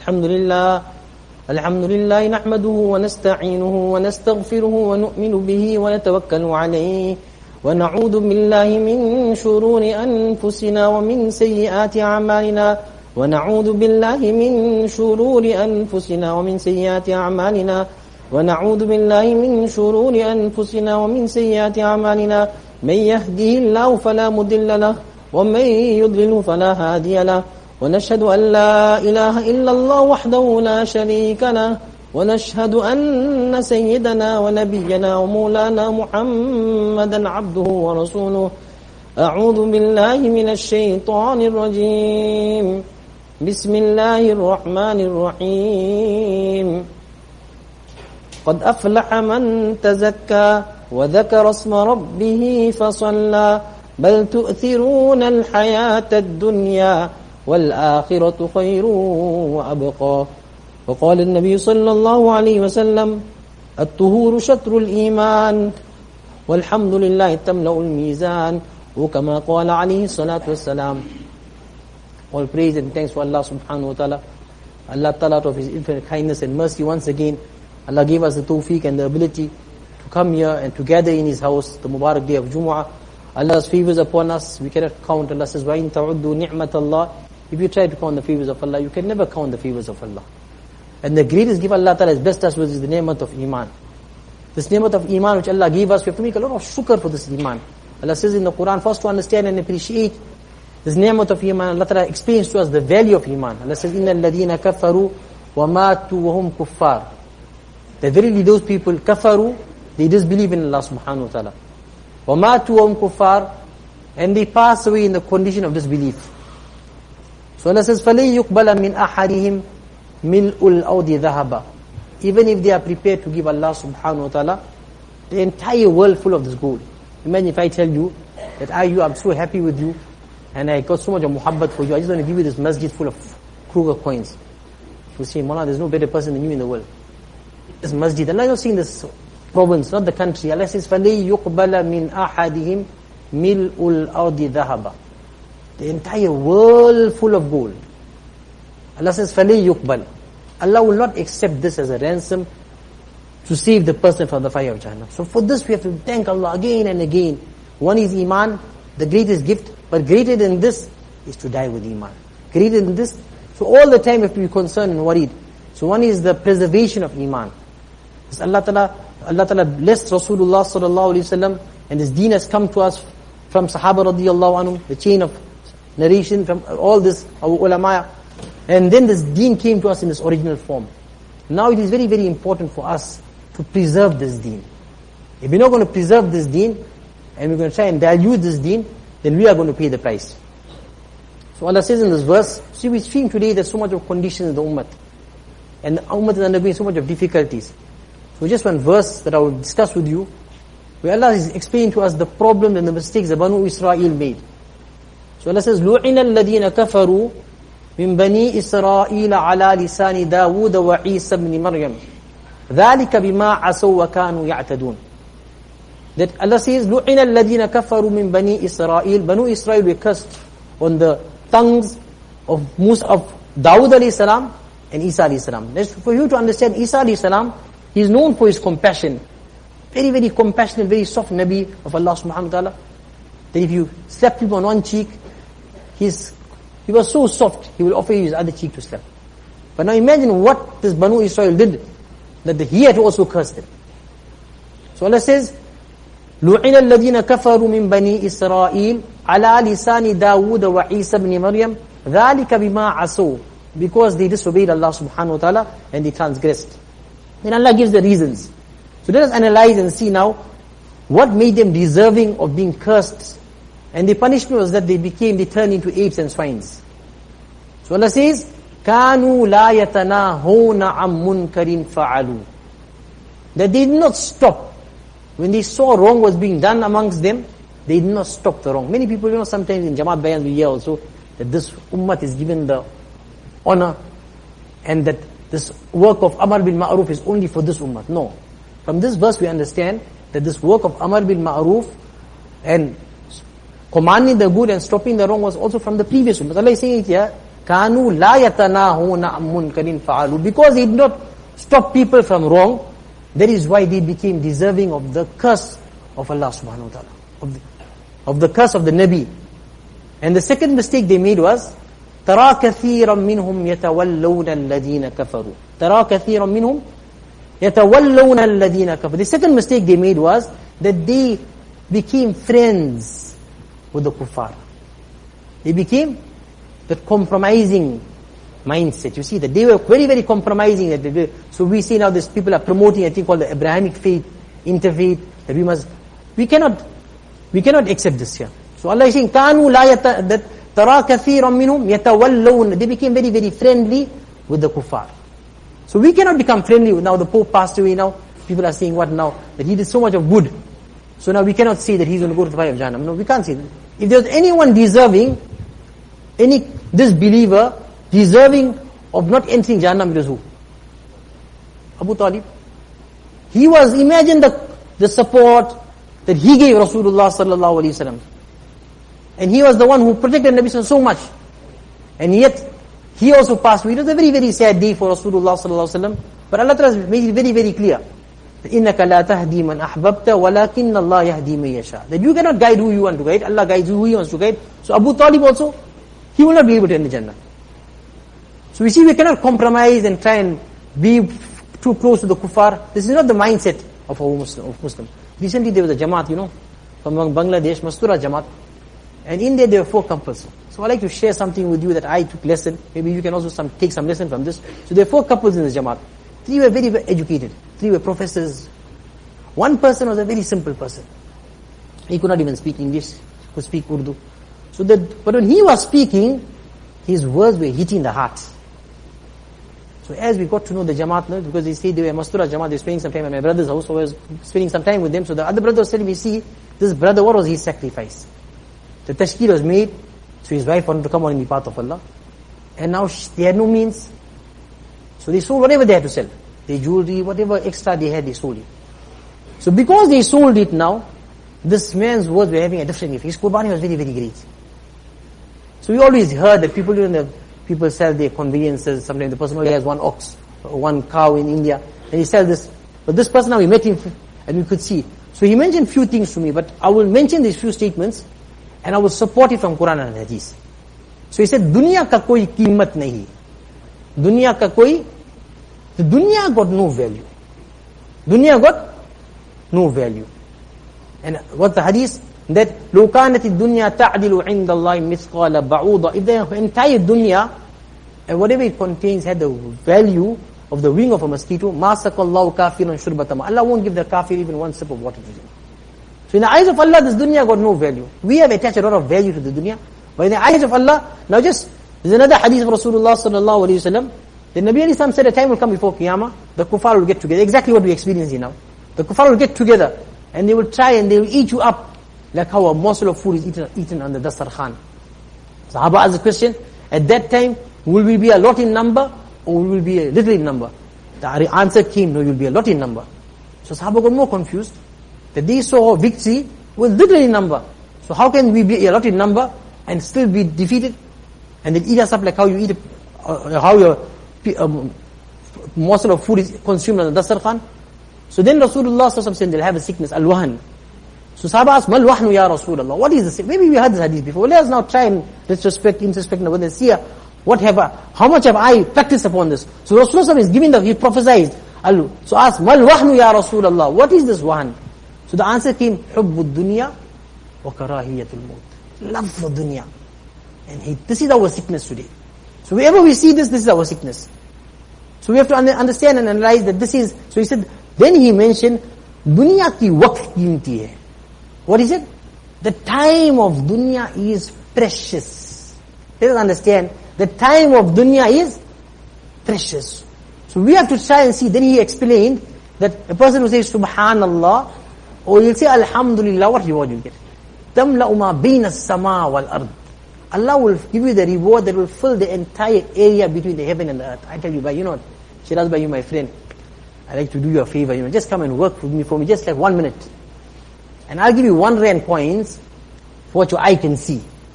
الحمد لله نحمده ونستعينه ونستغفره ونؤمن به ونتوكل عليه ونعوذ بالله من شرور أنفسنا ومن سيئات أعمالنا ونعوذ بالله من شرور أنفسنا ومن سيئات أعمالنا ونعوذ بالله من شرور أنفسنا ومن سيئات أعمالنا من يهده الله فلا مضل له ومن يضلل فلا هادي له ونشهد أن لا إله إلا الله وحده لا شريك له ونشهد أن سيدنا ونبينا ومولانا محمدا عبده ورسوله أعوذ بالله من الشيطان الرجيم بسم الله الرحمن الرحيم قد أفلح من تزكى وذكر اسم ربه فصلى بل تؤثرون الحياة الدنيا والآخرة خير وأبقى وقال النبي صلى الله عليه وسلم الطهور شطر الإيمان والحمد لله تملأ الميزان وكما قال عليه الصلاة والسلام. All praise and thanks for Allah subhanahu wa ta'ala. Allah ta'ala out of His infinite kindness and mercy once again, Allah gave us the tawfiq and the ability to come here and to gather in His house, the Mubarak day of Jumu'ah. Allah's favors upon us, we cannot count. Allah says, وَإِن تَعُدُّوا نِعْمَةَ اللَّهِ. If you try to count the favors of Allah, you can never count the favors of Allah. And the greatest gift Allah Ta'ala has blessed us with is the ni'mat of Iman. This ni'mat of Iman which Allah gave us, we have to make a lot of shukr for this Iman. Allah says in the Quran, first to understand and appreciate this ni'mat of Iman, Allah Ta'ala explains to us the value of Iman. Allah says, إِنَّ الَّذِينَ كَفَرُوا وَمَاتُوا وَهُمْ كُفَّارٌ. That verily those people, kafaru, they disbelieve in Allah subhanahu wa ta'ala. وَمَاتُوا وَهُمْ كُفَّارٌ. And they pass away in the condition of disbelief. So Allah says, فَلَيْ يُقْبَلَ مِنْ أَحَدِهِمْ مِلْءُ الْأَوْدِ ذَهَبًا. Even if they are prepared to give Allah subhanahu wa ta'ala the entire world full of this gold. Imagine if I tell you that I'm so happy with you and I got so much of muhabbat for you, I just want to give you this masjid full of Kruger coins. You say, Mawlana, there's no better person than you in the world. This masjid, Allah is not saying this province, not the country. Allah says, فَلَيْ يُقْبَلَ مِنْ أَحَدِهِمْ مِلْءُ الْأَوْدِ ذَهَبًا. The entire world full of gold. Allah says, فَلَيْ يُقْبَلْ. Allah will not accept this as a ransom to save the person from the fire of Jahannam. So for this we have to thank Allah again and again. One is Iman, the greatest gift, but greater than this is to die with Iman. Greater than this, so all the time we have to be concerned and worried. So one is the preservation of Iman. Because Allah Ta'ala blessed Rasulullah sallallahu alayhi wa sallam, and this deen has come to us from Sahaba radiyallahu anhum, the chain of narration from all this, our ulama. And then this deen came to us in its original form. Now it is very, very important for us to preserve this deen. If we're not going to preserve this deen, and we're going to try and dilute this deen, then we are going to pay the price. So Allah says in this verse, see, we're seeing today there's so much of conditions in the ummah. And the ummah is undergoing so much of difficulties. So just one verse that I will discuss with you, where Allah is explaining to us the problem and the mistakes that Banu Israel made. So Allah says, لُعِنَ الَّذِينَ كَفَرُوا مِنْ بَنِي إِسْرَائِيلَ عَلَى لِسَانِ دَاوُودَ وَعِيسَى بْنِ مَرْيَمَ ذَلِكَ بِمَا عَصَوْا وَكَانُوا يَعْتَدُونَ. That Allah says, لُعِنَ الَّذِينَ كَفَرُوا مِنْ بَنِي إِسْرَائِيلَ. Banu Israel were cursed on the tongues of Dawud alayhi salam and Isa alayhi salam. For you to understand, Isa alayhi salam, he is known for his compassion. Very, very compassionate, very soft Nabi of Allah subhanahu wa ta'ala. That if you slap him on one cheek, he was so soft, he will offer you his other cheek to slap. But now imagine what this Banu Israel did, that he had to also curse them. So Allah says, لُعِنَ الَّذِينَ كَفَرُوا مِنْ بَنِي إِسْرَائِيلَ عَلَى لِسَانِ دَاوُودَ وَعِيسَى بْنِ مَرْيَمَ ذَلِكَ بِمَا عَصَوْا. Because they disobeyed Allah subhanahu wa ta'ala and they transgressed. Then Allah gives the reasons. So let us analyze and see now what made them deserving of being cursed. And the punishment was that they turned into apes and swines. So Allah says, كَانُوا لَا يَتَنَاهُونَ عَمْ مُنْكَرٍ فَعَلُوا. That they did not stop. When they saw wrong was being done amongst them, they did not stop the wrong. Many people, sometimes in Jamaat Bayans we hear also that this ummah is given the honor and that this work of Amar bil Ma'ruf is only for this ummah. No. From this verse we understand that this work of Amar bil Ma'ruf and commanding the good and stopping the wrong was also from the previous ummah. Allah is saying it here, كانوا لا يتناهون عن منكر فعلوا. Because he did not stop people from wrong, that is why they became deserving of the curse of Allah subhanahu wa ta'ala, of the curse of the Nabi. And the second mistake they made was ترى كثيرا منهم يتولون الذين كفروا. ترى كثيرا منهم يتولون الذين كفروا. The second mistake they made was that they became friends with the kuffar. They became that compromising mindset. You see that they were very, very compromising. So we see now these people are promoting a thing called the Abrahamic faith, interfaith, that we cannot accept this here. So Allah is saying, كانوا لا ترى كثيرا منهم يتولون. They became very, very friendly with the kuffar. So we cannot become friendly. Now the Pope passed away now. People are saying what now? That he did so much of good. So now we cannot say that he's going to go to the fire of Jahannam. No, we can't say that. If there's anyone deserving, this believer deserving of not entering Jahannam, it is who? Abu Talib. He was, imagine the support that he gave Rasulullah sallallahu alaihi wasallam. And he was the one who protected Nabi so much. And yet, he also passed away. It was a very, very sad day for Rasulullah sallallahu alaihi wasallam. But Allah Ta'ala made it very, very clear. إِنَّكَ لَا تَهْدِي مَنْ أَحْبَبْتَ وَلَكِنَّ اللَّهَ يَهْدِي مَنْ يَشَاءُ. That you cannot guide who you want to guide. Allah guides who He wants to guide. So Abu Talib also, he will not be able to enter Jannah. So we see we cannot compromise and try and be too close to the kuffar. This is not the mindset of a Muslim. Recently there was a Jamaat, from Bangladesh, Mastura Jamaat. And in there were 4 couples. So I'd like to share something with you that I took lesson. Maybe you can also take some lesson from this. So there are 4 couples in the Jamaat. 3 were very, very educated. 3 were professors. 1 person was a very simple person. He could not even speak English. He could speak Urdu. But when he was speaking, his words were hitting the heart. So as we got to know the Jamaat, because they said they were Mastura Jamaat, they were spending some time at my brother's house, so I was spending some time with them. So the other brother was telling me, see, this brother, what was his sacrifice? The tashkil was made, so his wife wanted to come on in the path of Allah. And now they had no means. So they sold whatever they had to sell. Their jewelry, whatever extra they had, they sold it. So because they sold it now, this man's words were having a different effect. His qurbani was very, very great. So we always heard that people sell their conveniences. Sometimes the person only has 1 ox, or 1 cow in India, and he sells this. But this person now, we met him, and we could see. So he mentioned few things to me, but I will mention these few statements, and I will support it from Quran and Hadith. So he said, Dunya ka koi qeemat nahi. The dunya got no value. Dunya got no value. And what the Hadith? That لو كانت الدنيا تعدل عند الله مثقال بعوضة. If the entire dunya and whatever it contains had the value of the wing of a mosquito, ما سقى الله كافرا شربة ماء. Allah won't give the kafir even 1 sip of water to drink. So in the eyes of Allah, this dunya got no value. We have attached a lot of value to the dunya, but in the eyes of Allah, now there's another hadith of Rasulullah sallallahu alaihi wasallam. The Nabi alayhi salam said a time will come before Qiyamah, the kuffar will get together. Exactly what we experience here now. The kuffar will get together and they will try and they will eat you up like how a morsel of food is eaten on the Dastarkhan. Sahaba asked the question, at that time, will we be a lot in number or will we be a little in number? The answer came, no, you will be a lot in number. So Sahaba got more confused, that they saw victory with little in number. So how can we be a lot in number and still be defeated? And then eat us up like how you eat, how your morsel of food is consumed on the Dastarkhan? So then Rasulullah said they'll have a sickness, al-wahan. So Sahaba asked, Mal wahnu ya Rasulullah? What is this? Maybe we heard this hadith before. Let us now try and introspect and see how much have I practiced upon this? So Rasulullah is giving he prophesied. So ask, Mal wahnu ya Rasulullah? What is this wahan? So the answer came, Hubbud dunya wa karahiyatul maut. Love for dunya. And this is our sickness today. So wherever we see this is our sickness. So we have to understand and analyze that this is, so he said, then he mentioned, dunya ki waqt qeemti hai. What is it? The time of dunya is precious. Let us understand, the time of dunya is precious. So we have to try and see. Then he explained that a person who says Subhanallah, or he'll say Alhamdulillah, what reward you get? تَمْلَأُ مَا بَيْنَ السَّمَاءِ وَالْأَرْضِ. Allah will give you the reward that will fill the entire area between the heaven and the earth. I tell you, Shiraz Bhai, you my friend, I like to do you a favor, just come and work with me for me, just like 1 minute. And I'll give you 1 rand coins for what your eye can see.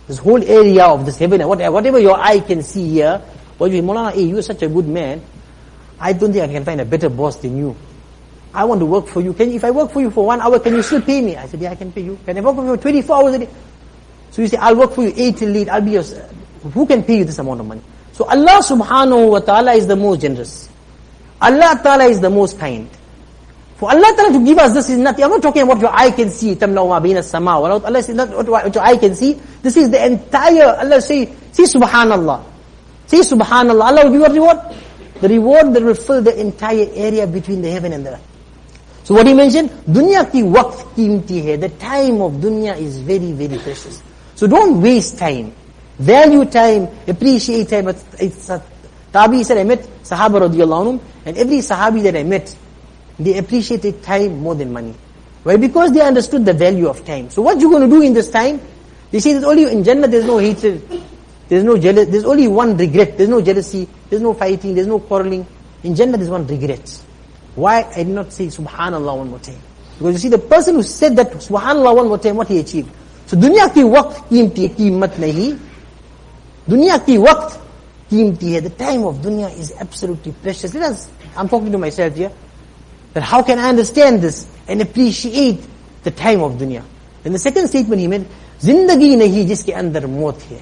This whole area of this heaven, whatever your eye can see here, what you say, Maulana, hey, you're such a good man. I don't think I can find a better boss than you. I want to work for you. If I work for you for 1 hour, can you still pay me? I said, yeah, I can pay you. Can I work for you for 24 hours a day? So you say, I'll work for you 8 till 8. I'll be your, who can pay you this amount of money? So Allah subhanahu wa ta'ala is the most generous. Allah ta'ala is the most kind. For Allah ta'ala to give us this is nothing. I'm not talking about what your eye can see. Allah says not what your eye can see. This is the entire, Allah say subhanallah. Say subhanallah. Allah will give you a reward. The reward that will fill the entire area between the heaven and the earth. So what he mentioned, dunya ki waqt qimti hai. The time of dunya is very, very precious. So don't waste time. Value time, appreciate time. Tabi said, I met Sahaba radiallahu anhum, and every Sahabi that I met, they appreciated time more than money. Why? Because they understood the value of time. So what you're going to do in this time? They say that only in Jannah there's no hatred, there's no jealous, there's only one regret, there's no jealousy, there's no fighting, there's no quarreling. In Jannah there's one regret. Why I did not say subhanallah one more time? Because you see, the person who said that subhanallah one more time, what he achieved. So dunya ki waqt qimti qimmat nahi. Dunya ki waqt qimti hai. The time of dunya is absolutely precious. I'm talking to myself here. That how can I understand this and appreciate the time of dunya? Then the second statement he made, zindagi nahi jiske andar maut hai.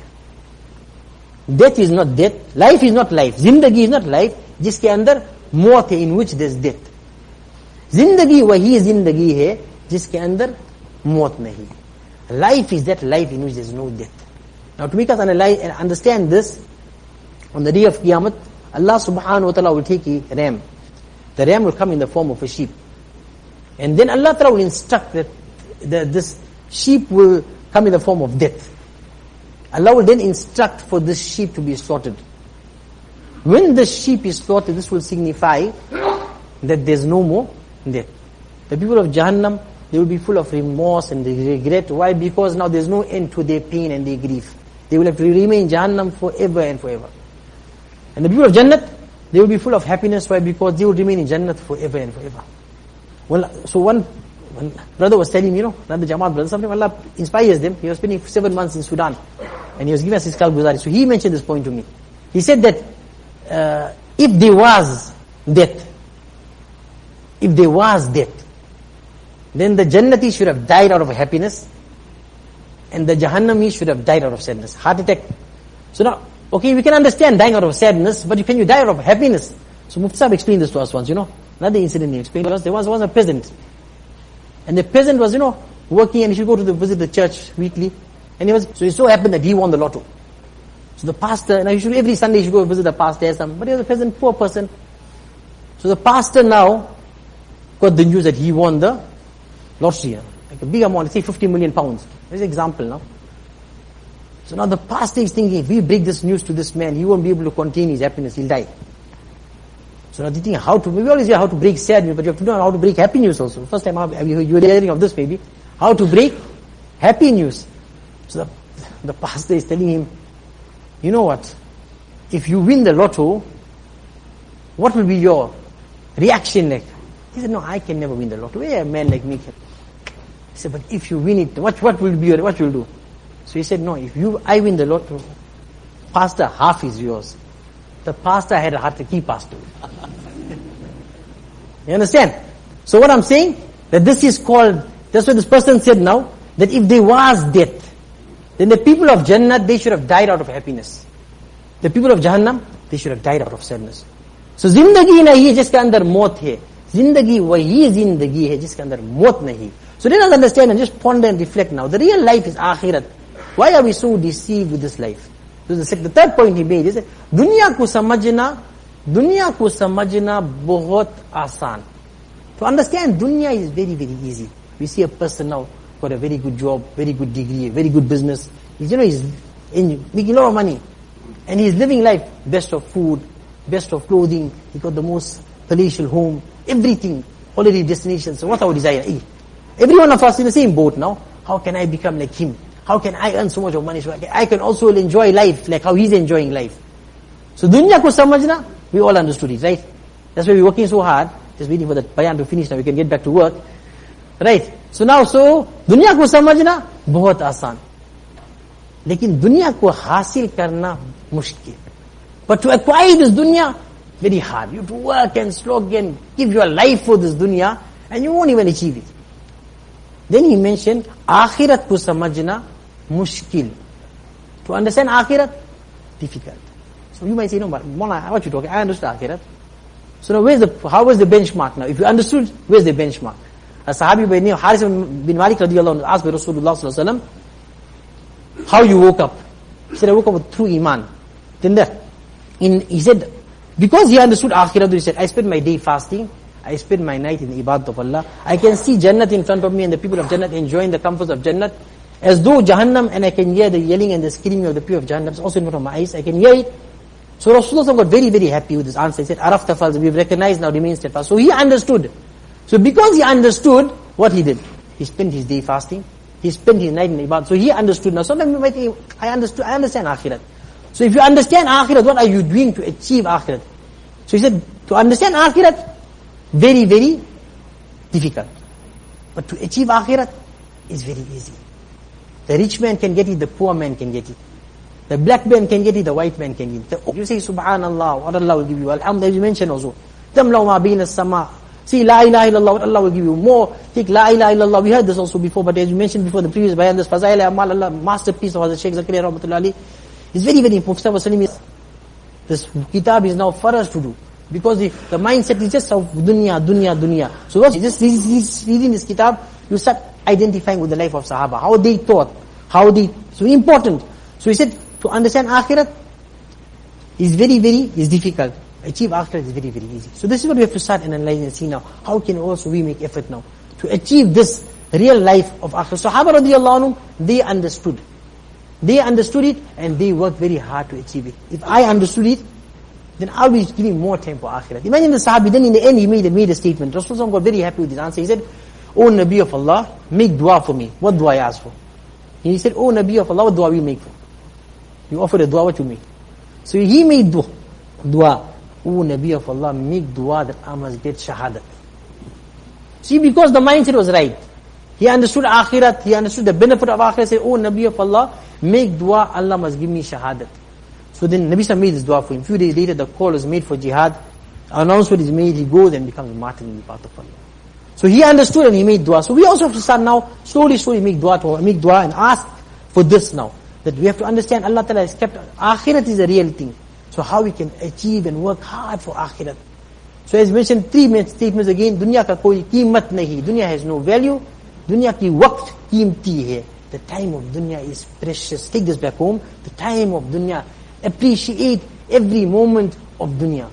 Death is not death, life is not life, zindagi is not life, jiske andar maut hai, in which there is death. Zindagi wahi zindagi hai, jiske andar maut nahi. Life is that life in which there is no death. Now to make us analyze and understand this, on the day of Qiyamah, Allah subhanahu wa ta'ala will take a ram. The ram will come in the form of a sheep. And then Allah ta'ala will instruct that this sheep will come in the form of death. Allah will then instruct for this sheep to be slaughtered. When the sheep is slaughtered, this will signify that there's no more death. The people of Jahannam, they will be full of remorse and regret. Why? Because now there's no end to their pain and their grief. They will have to remain in Jahannam forever and forever. And the people of Jannat, they will be full of happiness. Why? Because they will remain in Jannat forever and forever. Well, so one brother was telling me, another Jamaat brother, something Allah inspires them. He was spending 7 months in Sudan. And he was giving us his Kalguzari. So he mentioned this point to me. He said that if there was death, then the Jannati should have died out of happiness, and the Jahannami should have died out of sadness. Heart attack. So now, okay, we can understand dying out of sadness, but can you die out of happiness? So Mufti Sahib explained this to us once, Another incident he explained to us. There was a peasant. And the peasant was, working, and he should go to visit the church weekly. And so it so happened that he won the lotto. So the pastor, now every Sunday he should go visit the pastor, but he was a peasant, poor person. So the pastor now got the news that he won the lottery, like a big amount, say 50 million pounds. There's an example now. So now the pastor is thinking, if we break this news to this man, he won't be able to contain his happiness, he'll die. So now they think we always hear how to break sad news, but you have to know how to break happy news also. First time you were hearing of this maybe. How to break happy news. So the pastor is telling him, you know what? If you win the lotto, what will be your reaction like? He said, no, I can never win the lotto. Where a man like me can? He said, but if you win it, what will be what you'll do? So he said, no, I win the lotto, pastor, half is yours. The pastor had a heart attack, he passed away. You understand? So what I'm saying, that this is called, that's what this person said now, that if there was death, then the people of Jannah, they should have died out of happiness. The people of Jahannam, they should have died out of sadness. So zindagi nahi jiske andar maut hai. Zindagi wahi zindagi hai jiske andar maut nahi. So let us understand and just ponder and reflect now. The real life is akhirat. Why are we so deceived with this life? So the third point he made is that dunya ko samajhna bahut aasan. To understand dunya is very, very easy. We see a person now got a very good job, very good degree, very good business. He's making a lot of money. And he's living life, best of food, best of clothing. He got the most palatial home, everything, holiday destinations. So what's our desire? Every one of us in the same boat now. How can I become like him? How can I earn so much of money so I can also enjoy life like how he's enjoying life? So dunya ko samajhna, we all understood it, right? That's why we're working so hard, just waiting for the bayan to finish now, we can get back to work. Right? So dunya ko samajhna, bahut aasan. लेकिन दुनिया को हासिल करना मुश्किल. But to acquire this dunya, very hard. You have to work and slog and give your life for this dunya, and you won't even achieve it. Then he mentioned, akhirat ko samajhna mushkil. To understand akhirat, difficult. So you might say, no, but Mawlana, what you talking? I understood akhirat. So now how was the benchmark now? If you understood, where's the benchmark? A Sahabi by name Haris bin Malik radiallahu anhu asked by Rasulullah sallallahu alaihi wasallam, how you woke up? He said, I woke up through iman. Then he said, because he understood akhirat, he said, I spend my day fasting, I spend my night in the ibadat of Allah. I can see Jannat in front of me and the people of Jannat enjoying the comforts of Jannat, as though Jahannam, and I can hear the yelling and the screaming of the people of Jahannam. It's also in front of my eyes, I can hear it. So Rasulullah got very, very happy with this answer. He said, Arafta falz, we've recognized now, remain steadfast. So he understood. So because he understood, what he did? He spent his day fasting, he spent his night in ibadat. So he understood. Now sometimes you might think, I understand akhirat. So if you understand akhirat, what are you doing to achieve akhirat? So he said, to understand akhirat, very, very difficult. But to achieve akhirat is very easy. The rich man can get it, the poor man can get it. The black man can get it, the white man can get it. You say subhanallah, what Allah will give you. Alhamdulillah, you mentioned also. Tamlaw ma bayna as-sama. See la ilaha illallah, what Allah will give you. More, take la ilaha illallah. We heard this also before, but as you mentioned before the previous bayan, this Fazail Amal Allah, masterpiece of Hazrat Sheikh Zakaria Rahmatullah Ali, is very, very important. This kitab is now for us to do. Because the mindset is just of dunya. So once you just reading this kitab, you start identifying with the life of Sahaba, how they thought, so important. So he said, to understand akhirat is very, very difficult. Achieve akhirat is very, very easy. So this is what we have to start analyzing and see now. How can also we make effort now to achieve this real life of akhirat? Sahaba radiallahu anhum, they understood. They understood it and they worked very hard to achieve it. If I understood it, then I'll be giving more time for akhirat. Imagine the Sahabi, then in the end he made a statement. Rasulullah got very happy with his answer. He said, O Nabi of Allah, make dua for me. What dua I ask for? And he said, O Nabi of Allah, what dua we make for? You offered a dua, what you make? So he made dua. O Nabi of Allah, make dua that I must get shahadat. See, because the mindset was right. He understood akhirat, he understood the benefit of akhirat. He said, O Nabi of Allah, make dua, Allah must give me shahadat. So then Nabi Sallallahu made this dua for him. Few days later, the call is made for jihad. Announcement is made, he goes and becomes a martyr in the path of Allah. So he understood and he made dua. So we also have to start now, slowly make dua and ask for this now. That we have to understand Allah Ta'ala has kept, akhirat is a real thing. So how we can achieve and work hard for akhirat. So as mentioned, 3 statements again, dunya ka koi कीमत nahi. Dunya has no value. Dunya ki waqt कीमती hai. The time of dunya is precious. Take this back home. The time of dunya. Appreciate every moment of dunya.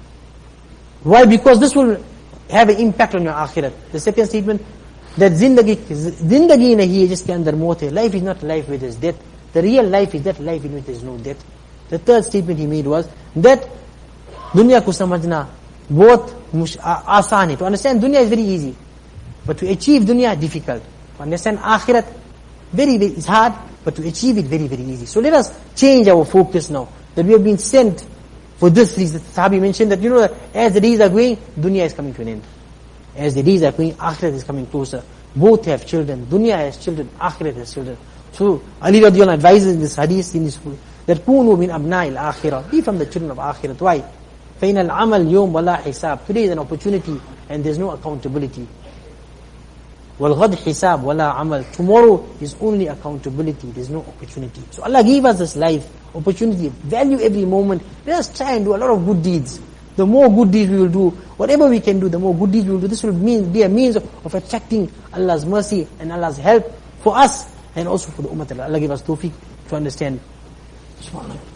Why? Because this will have an impact on your akhirat. The second statement, that zindagi nahi hai jiske andar maut hai. Life is not life where there is death. The real life is that life in which there is no death. The third statement he made was that dunya ko samajhna bahut aasan hai. To understand dunya is very easy, but to achieve dunya is difficult. To understand akhirat, very, very, it's hard, but to achieve it, very, very easy. So let us change our focus now. That we have been sent for this reason. Sahabi mentioned that, that as the days are going, dunya is coming to an end. As the days are going, akhirat is coming closer. Both have children. Dunya has children, akhirat has children. So Ali radiallahu anhu advises in this hadith, in this that kunu min abna'il akhirah. Be from the children of akhirat. Why? فَإِنَ الْعَمَلْ يَوْمْ وَلَا حِسَابٍ. Today is an opportunity and there's no accountability. وَالْغَدْ حِسَابٍ وَلَا عَمَلٍ. Tomorrow is only accountability, there's no opportunity. So Allah gave us this life, opportunity, value every moment. Let us try and do a lot of good deeds. The more good deeds we will do, whatever we can do, the more good deeds we will do. This will be a means of attracting Allah's mercy and Allah's help for us and also for the ummah. Allah give us tawfiq to understand. Subhanallah.